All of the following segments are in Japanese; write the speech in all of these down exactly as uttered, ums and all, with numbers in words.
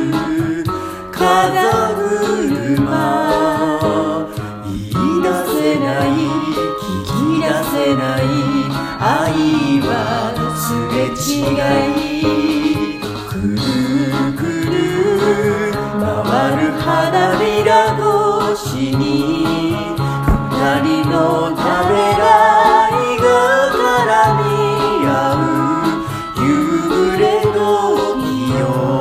風車言い出せない聞き出せない愛はすれ違いくるくる回る花びら越しに二人のためらいが絡み合う夕暮れ時よ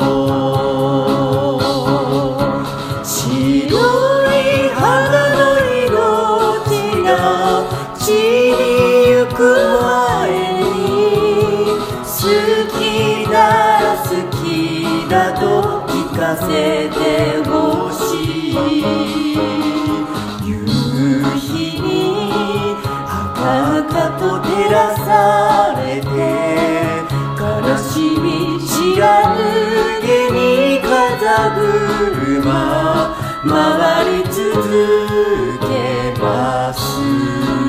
白い花の色が散りゆく前に好きだ好きだと聞かせてほしい夕日に赤々と照らされて悲しみ知らぬげに風車回り続けます